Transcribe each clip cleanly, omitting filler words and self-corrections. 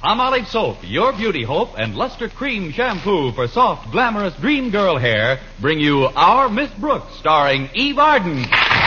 Palmolive Soap, your beauty hope, and Luster Cream Shampoo for soft, glamorous dream girl hair bring you Our Miss Brooks, starring Eve Arden.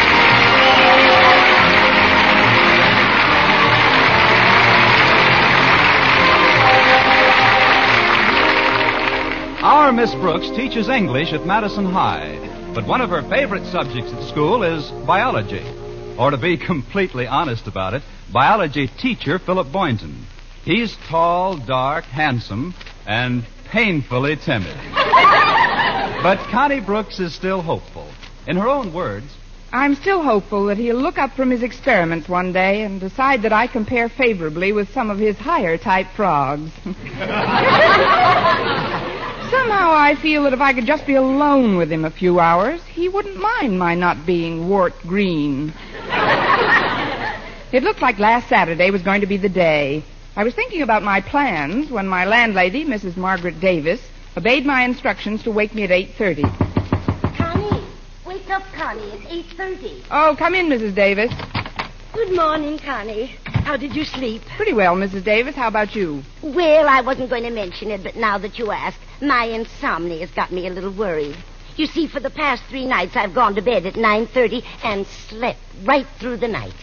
Our Miss Brooks teaches English at Madison High, but one of her favorite subjects at school is biology. Or to be completely honest about it, biology teacher Philip Boynton. He's tall, dark, handsome, and painfully timid. But Connie Brooks is still hopeful. In her own words, I'm still hopeful that he'll look up from his experiments one day and decide that I compare favorably with some of his higher-type frogs. Somehow I feel that if I could just be alone with him a few hours, he wouldn't mind my not being wart green. It looked like last Saturday was going to be the day. I was thinking about my plans when my landlady, Mrs. Margaret Davis, obeyed my instructions to wake me at 8:30. Connie, wake up, Connie. It's 8:30. Oh, come in, Mrs. Davis. Good morning, Connie. How did you sleep? Pretty well, Mrs. Davis. How about you? Well, I wasn't going to mention it, but now that you ask, my insomnia has got me a little worried. You see, for the past 3 nights, I've gone to bed at 9:30 and slept right through the night.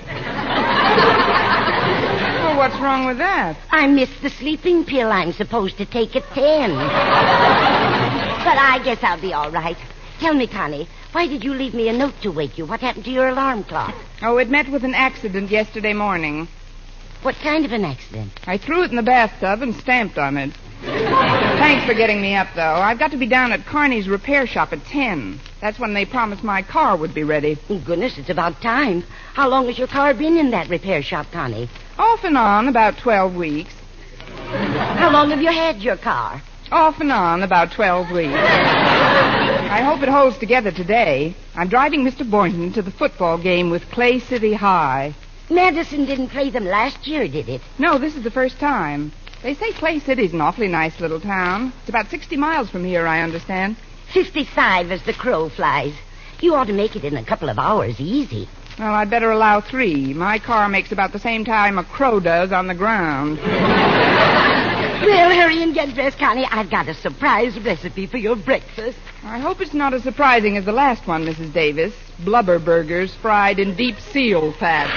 Well, what's wrong with that? I missed the sleeping pill I'm supposed to take at 10. But I guess I'll be all right. Tell me, Connie, why did you leave me a note to wake you? What happened to your alarm clock? Oh, it met with an accident yesterday morning. What kind of an accident? I threw it in the bathtub and stamped on it. Thanks for getting me up, though. I've got to be down at Carney's repair shop at 10. That's when they promised my car would be ready. Oh, goodness, it's about time. How long has your car been in that repair shop, Connie? Off and on, about 12 weeks. How long have you had your car? Off and on, about 12 weeks. I hope it holds together today. I'm driving Mr. Boynton to the football game with Clay City High. Madison didn't play them last year, did it? No, this is the first time. They say Clay City's an awfully nice little town. It's about 60 miles from here, I understand. 55 as the crow flies. You ought to make it in a couple of hours, easy. Well, I'd better allow 3. My car makes about the same time a crow does on the ground. Well, hurry and get dressed, Connie. I've got a surprise recipe for your breakfast. I hope it's not as surprising as the last one, Mrs. Davis. Blubber burgers fried in deep seal fat.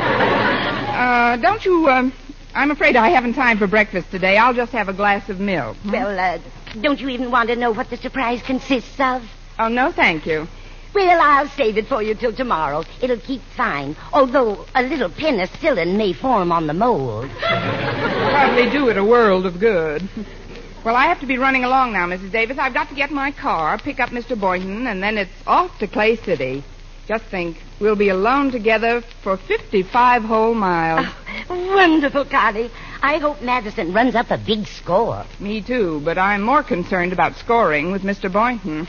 Don't you, I'm afraid I haven't time for breakfast today. I'll just have a glass of milk. Well, don't you even want to know what the surprise consists of? Oh, no, thank you. Well, I'll save it for you till tomorrow. It'll keep fine, although a little penicillin may form on the mold. Probably do it a world of good. Well, I have to be running along now, Mrs. Davis. I've got to get my car, pick up Mr. Boynton, and then it's off to Clay City. Just think, we'll be alone together for 55 whole miles. Oh, wonderful, Connie. I hope Madison runs up a big score. Me too, but I'm more concerned about scoring with Mr. Boynton.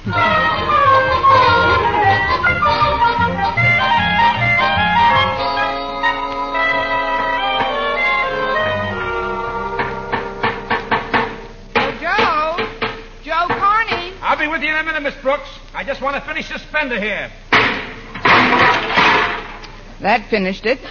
Joe Carney. I'll be with you in a minute, Miss Brooks. I just want to finish this fender here. That finished it.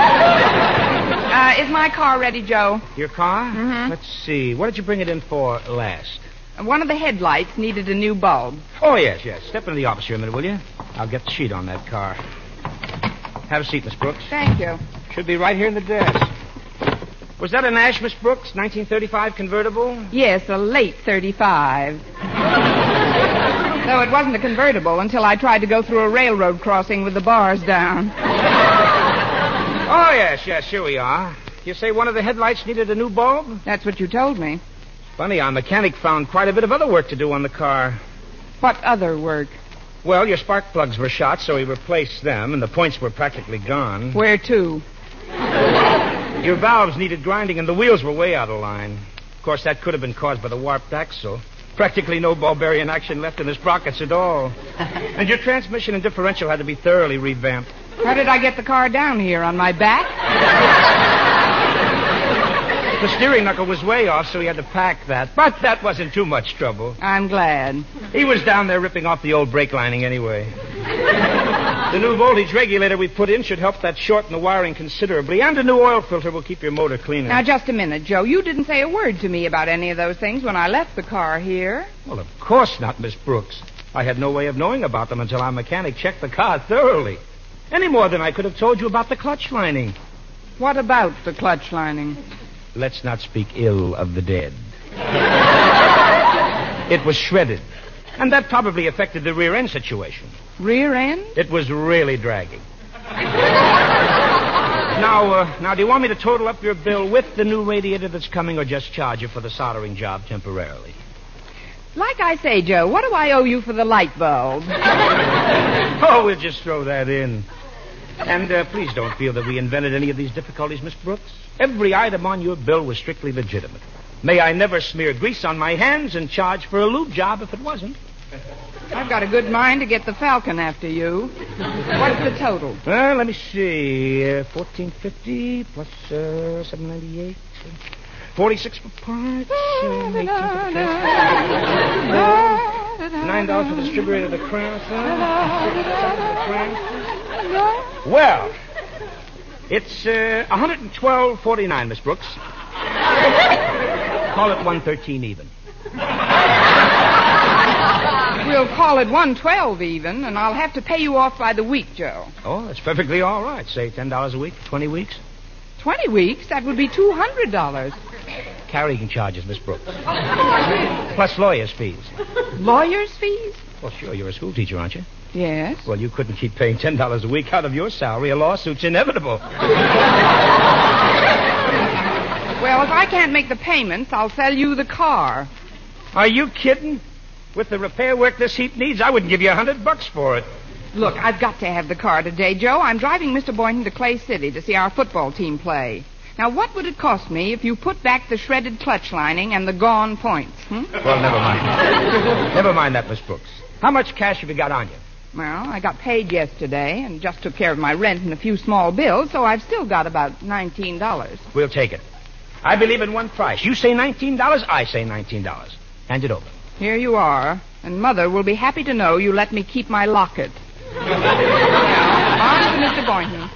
Is my car ready, Joe? Your car? Mm-hmm. Let's see. What did you bring it in for last? One of the headlights needed a new bulb. Oh, yes. Step into the office here a minute, will you? I'll get the sheet on that car. Have a seat, Miss Brooks. Thank you. Should be right here in the desk. Was that a Nash, Miss Brooks? 1935 convertible? Yes, a late 35. Though it wasn't a convertible until I tried to go through a railroad crossing with the bars down. Oh, yes, here we are. You say one of the headlights needed a new bulb? That's what you told me. Funny, our mechanic found quite a bit of other work to do on the car. What other work? Well, your spark plugs were shot, so he replaced them, and the points were practically gone. Where to? Your valves needed grinding, and the wheels were way out of line. Of course, that could have been caused by the warped axle. Practically no Bulgarian action left in the sprockets at all. And your transmission and differential had to be thoroughly revamped. How did I get the car down here? On my back? The steering knuckle was way off, so he had to pack that. But that wasn't too much trouble. I'm glad. He was down there ripping off the old brake lining anyway. The new voltage regulator we put in should help that shorten the wiring considerably, and a new oil filter will keep your motor cleaner. Now, just a minute, Joe. You didn't say a word to me about any of those things when I left the car here. Well, of course not, Miss Brooks. I had no way of knowing about them until our mechanic checked the car thoroughly. Any more than I could have told you about the clutch lining. What about the clutch lining? Let's not speak ill of the dead. It was shredded. And that probably affected the rear end situation. Rear end? It was really dragging. Now, do you want me to total up your bill with the new radiator that's coming, or just charge you for the soldering job temporarily? Like I say, Joe, what do I owe you for the light bulb? Oh, we'll just throw that in. And please don't feel that we invented any of these difficulties, Miss Brooks. Every item on your bill was strictly legitimate. May I never smear grease on my hands and charge for a lube job if it wasn't. I've got a good mind to get the Falcon after you. What's the total? Well, let me see. $14.50 plus $7.98. 46 for parts. $18 for the $9 for the distributor of the crown. Well, it's $112.49, Miss Brooks. Call it $113 even. We'll call it $112 even, and I'll have to pay you off by the week, Joe. Oh, that's perfectly all right. Say $10 a week for 20 weeks. 20 weeks? That would be $200. Carrying charges, Miss Brooks. Plus lawyer's fees. Lawyer's fees? Well, sure, you're a school teacher, aren't you? Yes. Well, you couldn't keep paying $10 a week out of your salary. A lawsuit's inevitable. Well, if I can't make the payments, I'll sell you the car. Are you kidding? With the repair work this heap needs, I wouldn't give you $100 for it. Look, I've got to have the car today, Joe. I'm driving Mr. Boynton to Clay City to see our football team play. Now, what would it cost me if you put back the shredded clutch lining and the gone points? Well, never mind. Never mind that, Miss Brooks. How much cash have you got on you? Well, I got paid yesterday and just took care of my rent and a few small bills, so I've still got about $19. We'll take it. I believe in one price. You say $19, I say $19. Hand it over. Here you are, and Mother will be happy to know you let me keep my locket. Now, on to Mr. Boynton.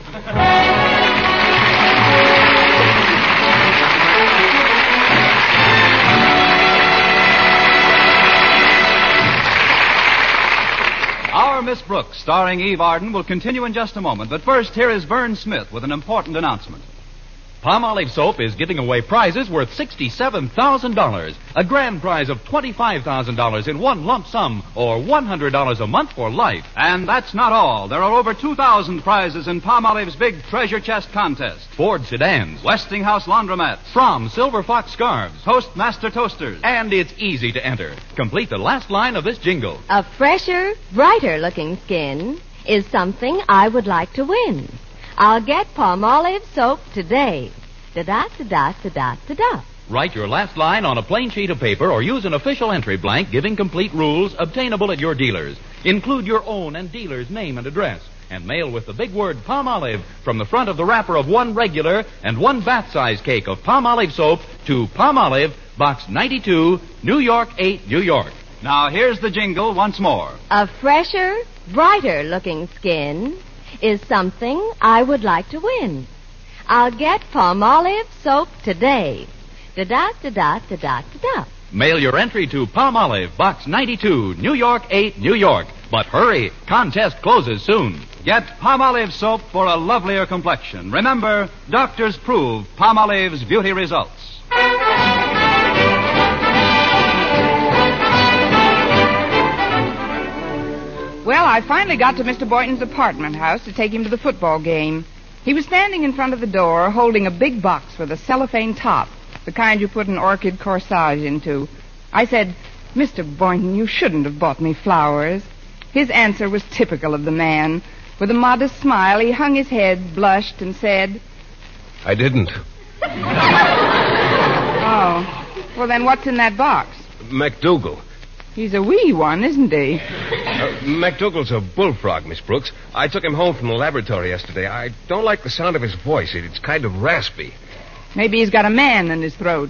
Our Miss Brooks, starring Eve Arden, will continue in just a moment. But first, here is Vern Smith with an important announcement. Palmolive Soap is giving away prizes worth $67,000. A grand prize of $25,000 in one lump sum, or $100 a month for life. And that's not all. There are over 2,000 prizes in Palmolive's big treasure chest contest. Ford sedans, Westinghouse laundromats, From Silver Fox scarves, Toastmaster toasters. and it's easy to enter. Complete the last line of this jingle. A fresher, brighter-looking skin is something I would like to win. I'll get Palmolive soap today. Da-da-da-da-da-da-da. Write your last line on a plain sheet of paper or use an official entry blank giving complete rules obtainable at your dealers. Include your own and dealer's name and address. And mail with the big word Palmolive from the front of the wrapper of one regular and one bath-size cake of Palmolive soap to Palmolive, Box 92, New York 8, New York. Now, here's the jingle once more. A fresher, brighter-looking skin is something I would like to win. I'll get Palmolive soap today. Da-da-da-da-da-da-da. Mail your entry to Palmolive, Box 92, New York 8, New York. But hurry, contest closes soon. Get Palmolive soap for a lovelier complexion. Remember, doctors prove Palmolive's beauty results. Well, I finally got to Mr. Boynton's apartment house to take him to the football game. He was standing in front of the door holding a big box with a cellophane top, the kind you put an orchid corsage into. I said, Mr. Boynton, you shouldn't have bought me flowers. His answer was typical of the man. With a modest smile, he hung his head, blushed, and said, I didn't. Oh, well then what's in that box? MacDougal. He's a wee one, isn't he? MacDougal's a bullfrog, Miss Brooks. I took him home from the laboratory yesterday. I don't like the sound of his voice. It's kind of raspy. Maybe he's got a man in his throat.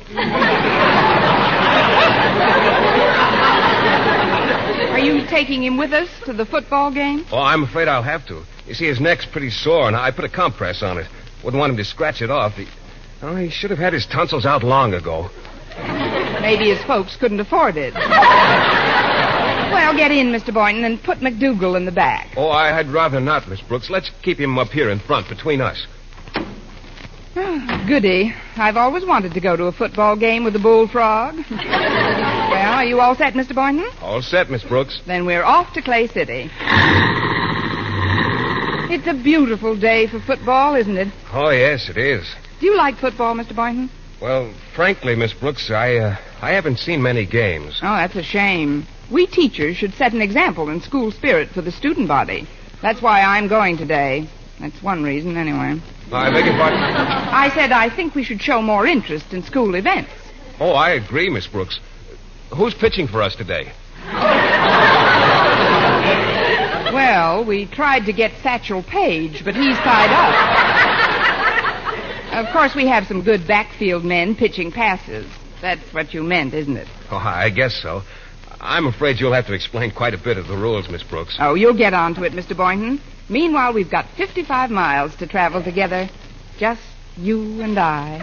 Are you taking him with us to the football game? Oh, I'm afraid I'll have to. You see, his neck's pretty sore, and I put a compress on it. Wouldn't want him to scratch it off. He should have had his tonsils out long ago. Maybe his folks couldn't afford it. Well, get in, Mr. Boynton, and put McDougal in the back. Oh, I'd rather not, Miss Brooks. Let's keep him up here in front, between us. Oh, goody. I've always wanted to go to a football game with a bullfrog. Well, are you all set, Mr. Boynton? All set, Miss Brooks. Then we're off to Clay City. It's a beautiful day for football, isn't it? Oh, yes, it is. Do you like football, Mr. Boynton? Well, frankly, Miss Brooks, I haven't seen many games. Oh, that's a shame. We teachers should set an example in school spirit for the student body. That's why I'm going today. That's one reason, anyway. I beg your pardon? I said I think we should show more interest in school events. Oh, I agree, Miss Brooks. Who's pitching for us today? Well, we tried to get Satchel Paige, but he's tied up. Of course, we have some good backfield men pitching passes. That's what you meant, isn't it? Oh, I guess so. I'm afraid you'll have to explain quite a bit of the rules, Miss Brooks. Oh, you'll get on to it, Mr. Boynton. Meanwhile, we've got 55 miles to travel together. Just you and I.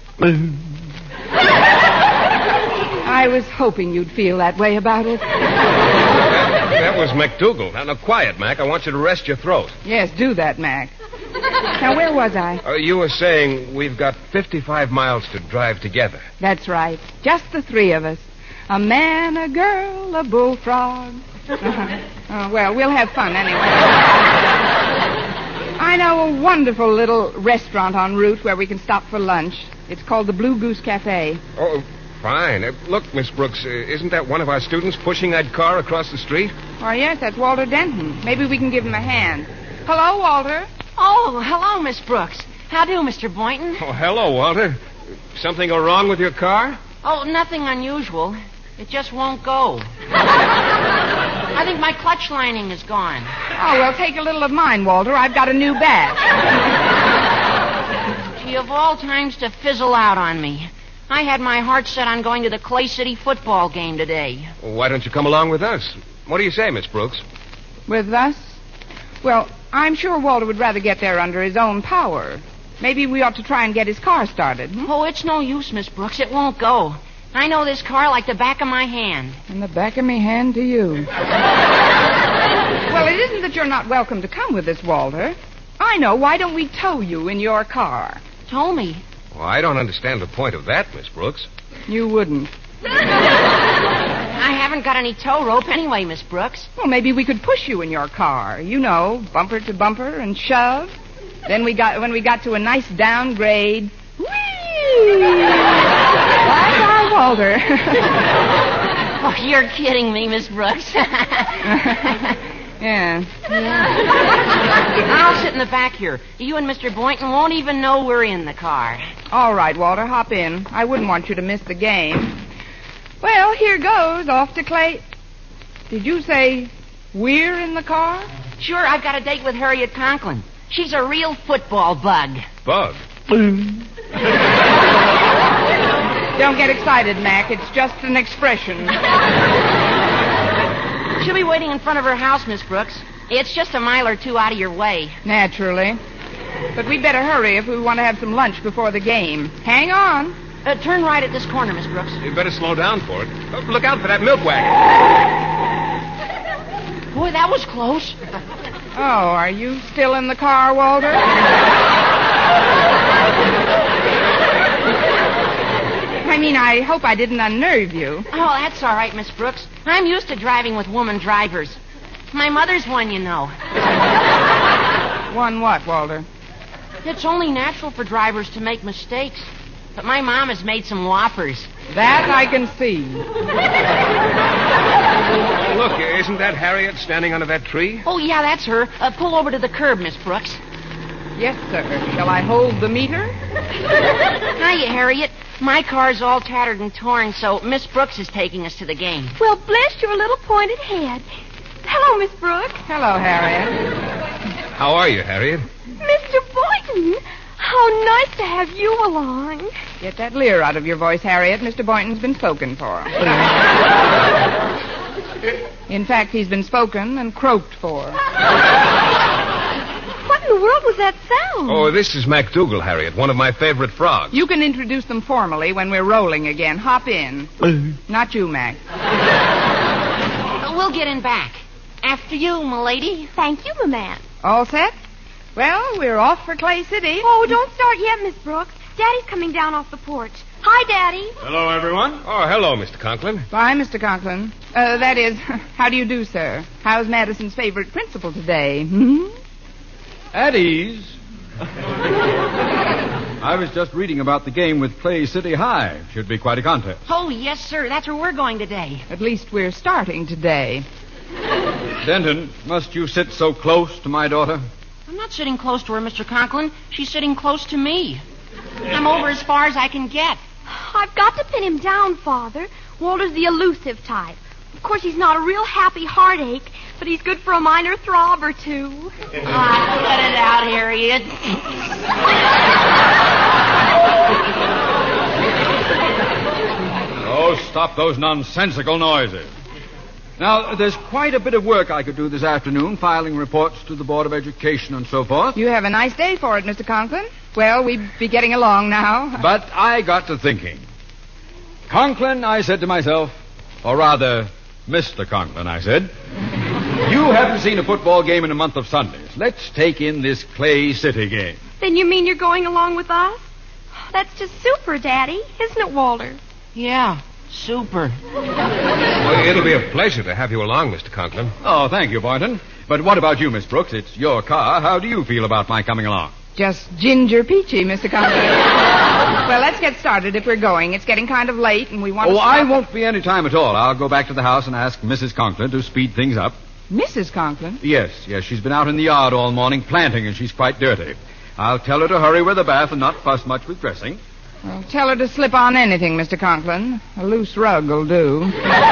I was hoping you'd feel that way about it. That was McDougal. Now, quiet, Mac. I want you to rest your throat. Yes, do that, Mac. Now, where was I? You were saying we've got 55 miles to drive together. That's right. Just the three of us. A man, a girl, a bullfrog. Well, we'll have fun anyway. I know a wonderful little restaurant en route where we can stop for lunch. It's called the Blue Goose Cafe. Oh, fine. Look, Miss Brooks, isn't that one of our students pushing that car across the street? Oh, yes, that's Walter Denton. Maybe we can give him a hand. Hello, Walter. Oh, hello, Miss Brooks. How do, Mr. Boynton? Oh, hello, Walter. Something go wrong with your car? Oh, nothing unusual. It just won't go. I think my clutch lining is gone. Oh, well, take a little of mine, Walter. I've got a new batch. Gee, of all times to fizzle out on me. I had my heart set on going to the Clay City football game today. Well, why don't you come along with us? What do you say, Miss Brooks? With us? Well, I'm sure Walter would rather get there under his own power. Maybe we ought to try and get his car started. Oh, it's no use, Miss Brooks. It won't go. I know this car like the back of my hand. And the back of me hand to you. Well, it isn't that you're not welcome to come with us, Walter. I know. Why don't we tow you in your car? Tow me? Well, I don't understand the point of that, Miss Brooks. You wouldn't. I haven't got any tow rope anyway, Miss Brooks. Well, maybe we could push you in your car. You know, bumper to bumper and shove. Then when we got to a nice downgrade, whee! Bye-bye, Walter. Oh, you're kidding me, Miss Brooks. Yeah. I'll sit in the back here. You and Mr. Boynton won't even know we're in the car. All right, Walter, hop in. I wouldn't want you to miss the game. Well, here goes, off to Clay. Did you say we're in the car? Sure, I've got a date with Harriet Conklin. She's a real football bug. Bug? Don't get excited, Mac. It's just an expression. She'll be waiting in front of her house, Miss Brooks. It's just a mile or two out of your way. Naturally. But we'd better hurry if we want to have some lunch before the game. Hang on. Turn right at this corner, Miss Brooks. You'd better slow down for it. Look out for that milk wagon. Boy, that was close. Oh, are you still in the car, Walter? I mean, I hope I didn't unnerve you. Oh, that's all right, Miss Brooks. I'm used to driving with woman drivers. My mother's one, you know. One what, Walter? It's only natural for drivers to make mistakes. But my mom has made some whoppers. That I can see. Look, isn't that Harriet standing under that tree? Oh, yeah, that's her. Pull over to the curb, Miss Brooks. Yes, sir. Shall I hold the meter? Hiya, Harriet. My car's all tattered and torn, so Miss Brooks is taking us to the game. Well, bless your little pointed head. Hello, Miss Brooks. Hello, Harriet. How are you, Harriet? Mr. Boynton, How nice to have you along. Get that leer out of your voice, Harriet. Mr. Boynton's been spoken for. In fact, he's been spoken and croaked for. What in the world was that sound? Oh, this is MacDougal, Harriet, one of my favorite frogs. You can introduce them formally when we're rolling again. Hop in. Not you, Mac. We'll get in back. After you, m'lady. Thank you, my man. All set? Well, we're off for Clay City. Oh, don't start yet, Miss Brooks. Daddy's coming down off the porch. Hi, Daddy. Hello, everyone. Oh, hello, Mr. Conklin. Bye, Mr. Conklin. That is, how do you do, sir? How's Madison's favorite principal today? Hmm? At ease. I was just reading about the game with Clay City High. Should be quite a contest. Oh, yes, sir. That's where we're going today. At least we're starting today. Denton, must you sit so close to my daughter? I'm not sitting close to her, Mr. Conklin. She's sitting close to me. I'm over as far as I can get. I've got to pin him down, Father. Walter's the elusive type. Of course, he's not a real happy heartache, but he's good for a minor throb or two. Let it out, Harriet. Oh, stop those nonsensical noises. Now, there's quite a bit of work I could do this afternoon, filing reports to the Board of Education and so forth. You have a nice day for it, Mr. Conklin. Well, we'd be getting along now. But I got to thinking. Conklin, I said to myself, or rather, Mr. Conklin, I said, you haven't seen a football game in a month of Sundays. Let's take in this Clay City game. Then you mean you're going along with us? That's just super, Daddy. Isn't it, Walter? Yeah, super. Well, it'll be a pleasure to have you along, Mr. Conklin. Oh, thank you, Boynton. But what about you, Miss Brooks? It's your car. How do you feel about my coming along? Just ginger peachy, Mr. Conklin. Well, let's get started if we're going. It's getting kind of late, and we want to... Oh, I won't be any time at all. I'll go back to the house and ask Mrs. Conklin to speed things up. Mrs. Conklin? Yes. She's been out in the yard all morning planting, and she's quite dirty. I'll tell her to hurry with the bath and not fuss much with dressing. Well, tell her to slip on anything, Mr. Conklin. A loose rug will do.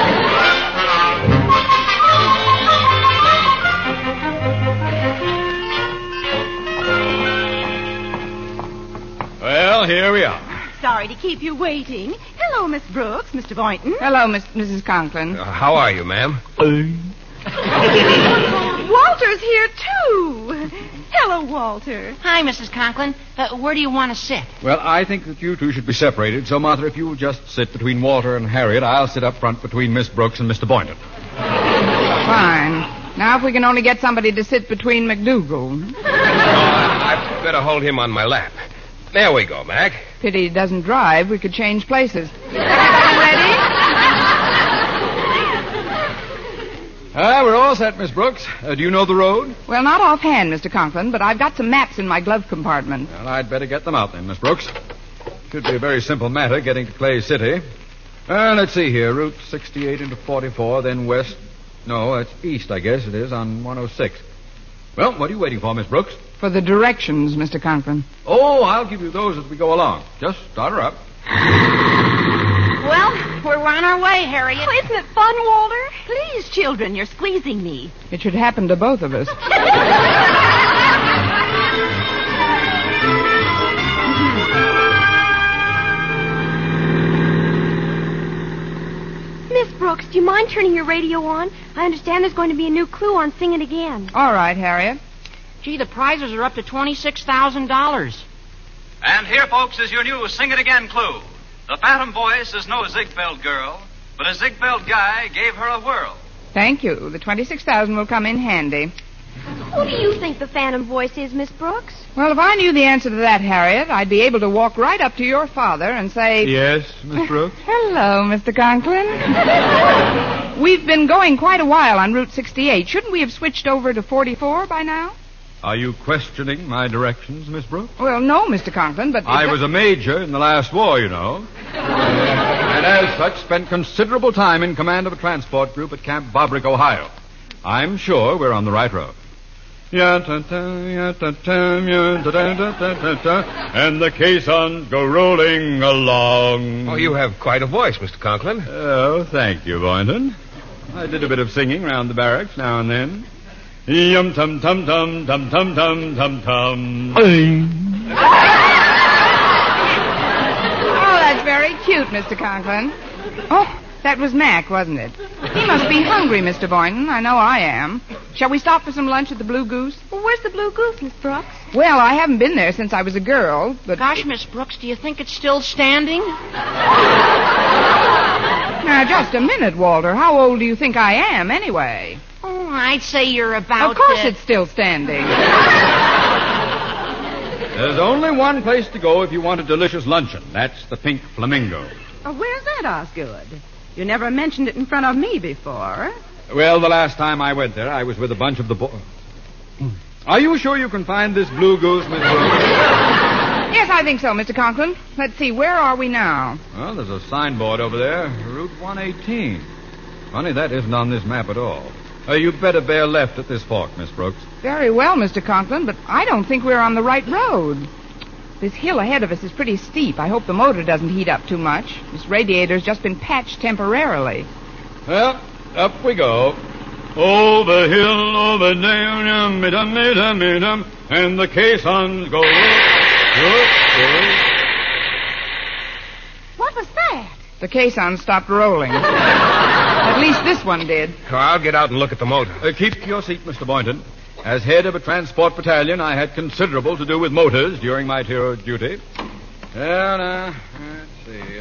Well, here we are. Sorry to keep you waiting. Hello, Miss Brooks, Mr. Boynton. Hello, Mrs. Conklin. How are you, ma'am? Walter's here, too. Hello, Walter. Hi, Mrs. Conklin. Where do you want to sit? Well, I think that you two should be separated. So, Martha, if you will just sit between Walter and Harriet, I'll sit up front between Miss Brooks and Mr. Boynton. Fine. Now, if we can only get somebody to sit between MacDougal. I'd better hold him on my lap. There we go, Mac. Pity he doesn't drive. We could change places. Ready? We're all set, Miss Brooks. Do you know the road? Well, not offhand, Mr. Conklin, but I've got some maps in my glove compartment. Well, I'd better get them out then, Miss Brooks. Should be a very simple matter getting to Clay City. Let's see here. Route 68 into 44, then west. No, it's east, I guess it is, on 106. Well, what are you waiting for, Miss Brooks? For the directions, Mr. Conklin. Oh, I'll give you those as we go along. Just start her up. Well, we're on our way, Harriet. Oh, isn't it fun, Walter? Please, children, you're squeezing me. It should happen to both of us. Miss Brooks, do you mind turning your radio on? I understand there's going to be a new clue on Sing It Again. All right, Harriet. Gee, the prizes are up to $26,000. And here, folks, is your new Sing It Again clue. The phantom voice is no Ziegfeld girl, but a Ziegfeld guy gave her a whirl. Thank you. The $26,000 will come in handy. Who do you think the phantom voice is, Miss Brooks? Well, if I knew the answer to that, Harriet, I'd be able to walk right up to your father and say... Yes, Miss Brooks? Hello, Mr. Conklin. We've been going quite a while on Route 68. Shouldn't we have switched over to 44 by now? Are you questioning my directions, Miss Brooks? Well, no, Mr. Conklin, but... I was a major in the last war, you know. And as such, spent considerable time in command of a transport group at Camp Bobrick, Ohio. I'm sure we're on the right road. And the caissons go rolling along. Oh, you have quite a voice, Mr. Conklin. Oh, thank you, Boynton. I did a bit of singing round the barracks now and then. Yum tum tum tum tum tum tum tum tum. very cute, Mr. Conklin. Oh, that was Mac, wasn't it? He must be hungry, Mr. Boynton. I know I am. Shall we stop for some lunch at the Blue Goose? Well, where's the Blue Goose, Miss Brooks? Well, I haven't been there since I was a girl, but... Gosh, Miss Brooks, do you think it's still standing? Now, just a minute, Walter. How old do you think I am, anyway? Oh, I'd say you're about... Of course it's still standing. There's only one place to go if you want a delicious luncheon. That's the Pink Flamingo. Oh, where's that, Osgood? You never mentioned it in front of me before. Well, the last time I went there, I was with a bunch of the boys. Are you sure you can find this Blue Goose, Miss Brooks? Yes, I think so, Mr. Conklin. Let's see, where are we now? Well, there's a signboard over there, Route 118. Funny, that isn't on this map at all. You'd better bear left at this fork, Miss Brooks. Very well, Mr. Conklin, but I don't think we're on the right road. This hill ahead of us is pretty steep. I hope the motor doesn't heat up too much. This radiator's just been patched temporarily. Well, up we go. Over hill, over down, and the caissons go. What was that? The caisson stopped rolling. At least this one did. Oh, I'll get out and look at the motor. Keep your seat, Mr. Boynton. As head of a transport battalion, I had considerable to do with motors during my tour of duty. Well, let's see.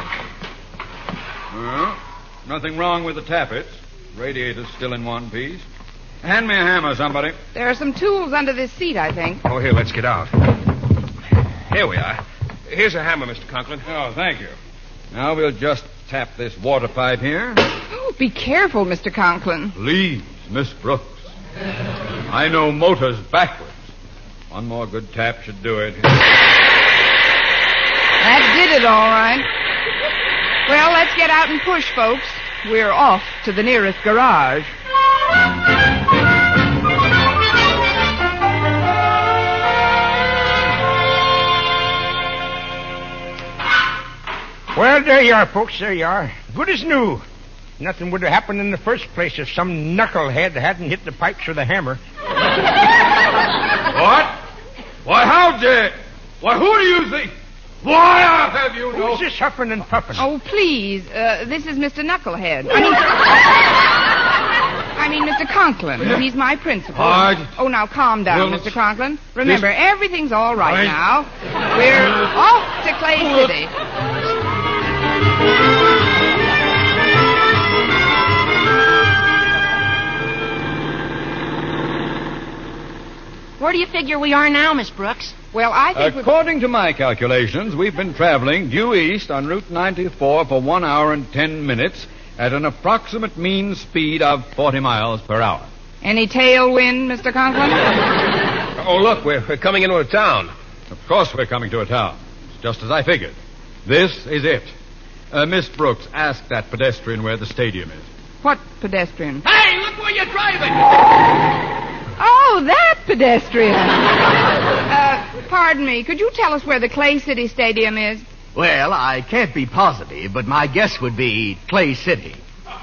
Well, nothing wrong with the tappets. Radiator's still in one piece. Hand me a hammer, somebody. There are some tools under this seat, I think. Oh, here, let's get out. Here we are. Here's a hammer, Mr. Conklin. Oh, thank you. Now we'll just tap this water pipe here. Oh, be careful, Mr. Conklin. Please, Miss Brooks. I know motors backwards. One more good tap should do it. That did it, all right. Well, let's get out and push, folks. We're off to the nearest garage. Well, there you are, folks. There you are. Good as new. Nothing would have happened in the first place if some knucklehead hadn't hit the pipes with a hammer. What? Why, how dare... Why, who do you think... Why, I'll have you know... Who's this huffing and puffing? Oh, please. This is Mr. Knucklehead. I mean, Mr. Conklin. He's my principal. Oh, now calm down, Mr. Conklin. Remember, everything's all right now. We're off to Clay City. Where do you figure we are now, Miss Brooks? Well, I think... According to my calculations, we've been traveling due east on Route 94 for 1 hour and 10 minutes at an approximate mean speed of 40 miles per hour. Any tailwind, Mr. Conklin? Oh, look, we're coming into a town. Of course we're coming to a town. It's just as I figured. This is it. Miss Brooks, ask that pedestrian where the stadium is. What pedestrian? Hey, look where you're driving! Oh, that pedestrian. Pardon me. Could you tell us where the Clay City Stadium is? Well, I can't be positive, but my guess would be Clay City.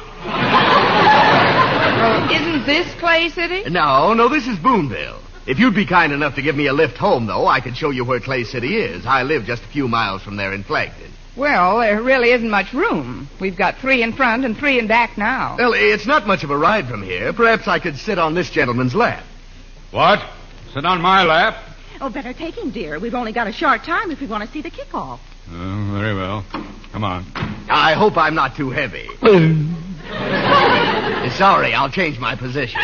Well, isn't this Clay City? No, this is Boonville. If you'd be kind enough to give me a lift home, though, I could show you where Clay City is. I live just a few miles from there in Flagton. Well, there really isn't much room. We've got 3 in front and 3 in back now. Well, it's not much of a ride from here. Perhaps I could sit on this gentleman's lap. What? Sit on my lap? Oh, better take him, dear. We've only got a short time if we want to see the kickoff. Oh, very well. Come on. I hope I'm not too heavy. Sorry, I'll change my position.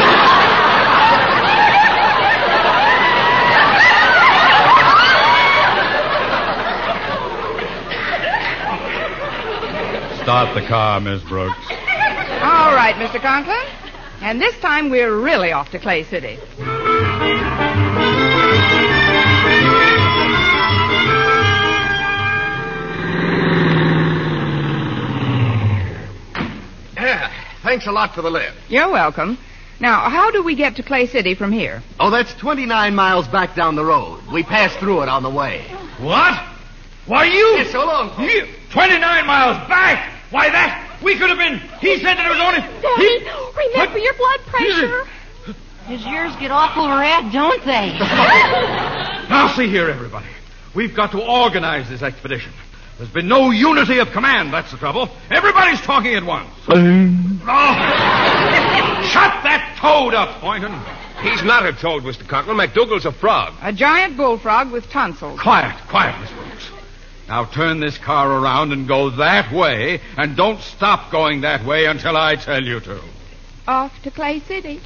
Start the car, Miss Brooks. All right, Mr. Conklin. And this time we're really off to Clay City. Thanks a lot for the lift. You're welcome. Now, how do we get to Clay City from here? Oh, that's 29 miles back down the road. We passed through it on the way. What? Why, you... Yes, so long, folks. 29 miles back? Why, that... We could have been... He said that it was only... Daddy, remember your blood pressure. His ears get awful red, don't they? Now, see here, everybody. We've got to organize this expedition. There's been no unity of command, that's the trouble. Everybody's talking at once. Shut that toad up, Boynton. He's not a toad, Mr. Conklin. McDougal's a frog. A giant bullfrog with tonsils. Quiet, Miss Brooks. Now turn this car around and go that way, and don't stop going that way until I tell you to. Off to Clay City.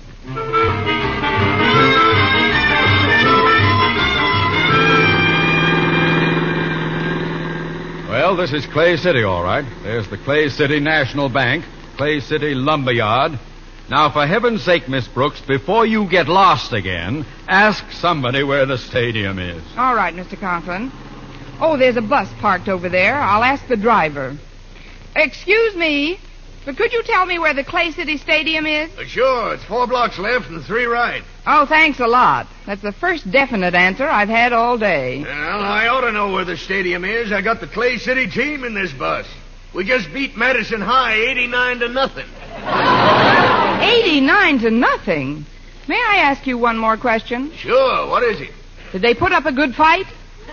Well, this is Clay City, all right. There's the Clay City National Bank, Clay City Lumberyard. Now, for heaven's sake, Miss Brooks, before you get lost again, ask somebody where the stadium is. All right, Mr. Conklin. Oh, there's a bus parked over there. I'll ask the driver. Excuse me, but could you tell me where the Clay City Stadium is? Sure, it's 4 blocks left and 3 right. Oh, thanks a lot. That's the first definite answer I've had all day. Well, I ought to know where the stadium is. I got the Clay City team in this bus. We just beat Madison High 89-0. 89-0? May I ask you one more question? Sure, what is it? Did they put up a good fight?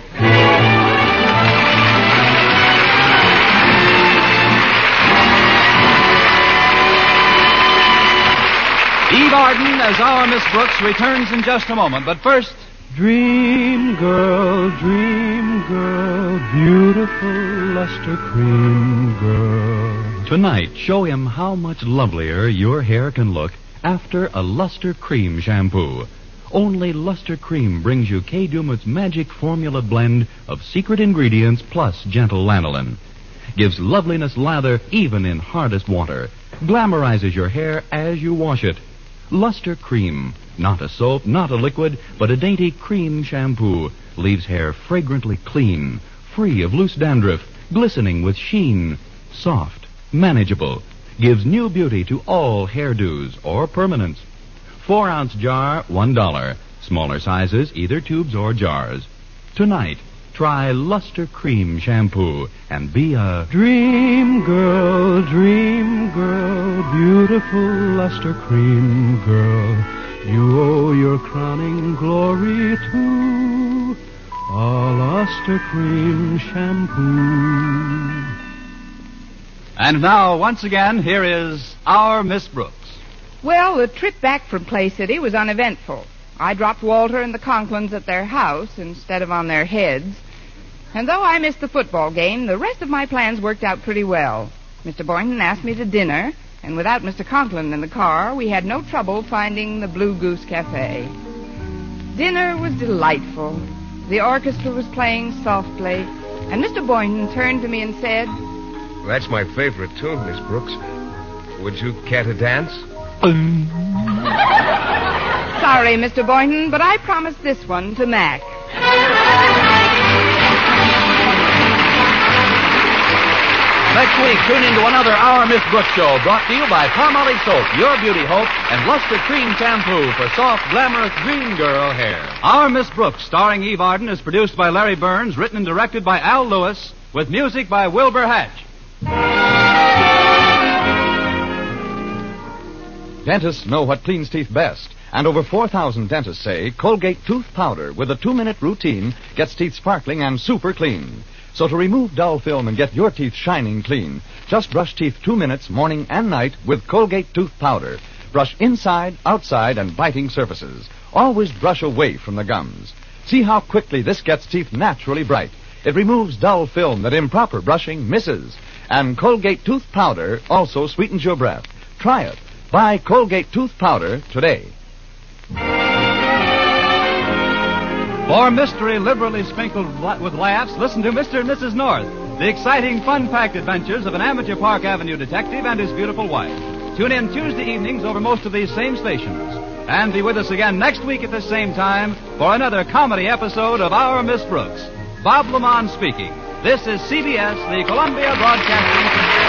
Eve Arden as our Miss Brooks returns in just a moment. But first, dream girl, beautiful luster cream girl. Tonight, show him how much lovelier your hair can look after a Luster Cream shampoo. Only Luster Cream brings you Kay Daumit's magic formula blend of secret ingredients plus gentle lanolin. Gives loveliness lather even in hardest water. Glamorizes your hair as you wash it. Luster Cream, not a soap, not a liquid, but a dainty cream shampoo, leaves hair fragrantly clean, free of loose dandruff, glistening with sheen, soft, manageable, gives new beauty to all hairdos or permanents. 4-ounce jar, $1. Smaller sizes, either tubes or jars. Tonight, try Luster Cream shampoo and be a dream girl, beautiful luster cream girl. You owe your crowning glory to a Luster Cream shampoo. And now, once again, here is our Miss Brooks. Well, the trip back from Clay City was uneventful. I dropped Walter and the Conklins at their house instead of on their heads. And though I missed the football game, the rest of my plans worked out pretty well. Mr. Boynton asked me to dinner, and without Mr. Conklin in the car, we had no trouble finding the Blue Goose Cafe. Dinner was delightful. The orchestra was playing softly, and Mr. Boynton turned to me and said, That's my favorite tune, Miss Brooks. Would you care to dance? Sorry, Mr. Boynton, but I promised this one to Mac. Next week, tune into another Our Miss Brooks show brought to you by Palmolive Soap, Your Beauty Hope, and Luster Cream Shampoo for soft, glamorous dream girl hair. Our Miss Brooks, starring Eve Arden, is produced by Larry Burns, written and directed by Al Lewis, with music by Wilbur Hatch. Dentists know what cleans teeth best. And over 4,000 dentists say Colgate Tooth Powder with a 2-minute routine gets teeth sparkling and super clean. So to remove dull film and get your teeth shining clean, just brush teeth 2 minutes morning and night with Colgate Tooth Powder. Brush inside, outside, and biting surfaces. Always brush away from the gums. See how quickly this gets teeth naturally bright. It removes dull film that improper brushing misses. And Colgate Tooth Powder also sweetens your breath. Try it. Buy Colgate Tooth Powder today. For mystery liberally sprinkled with laughs, listen to Mr. and Mrs. North, the exciting, fun-packed adventures of an amateur Park Avenue detective and his beautiful wife. Tune in Tuesday evenings over most of these same stations. And be with us again next week at the same time for another comedy episode of Our Miss Brooks. Bob Lamont speaking. This is CBS, the Columbia Broadcasting System.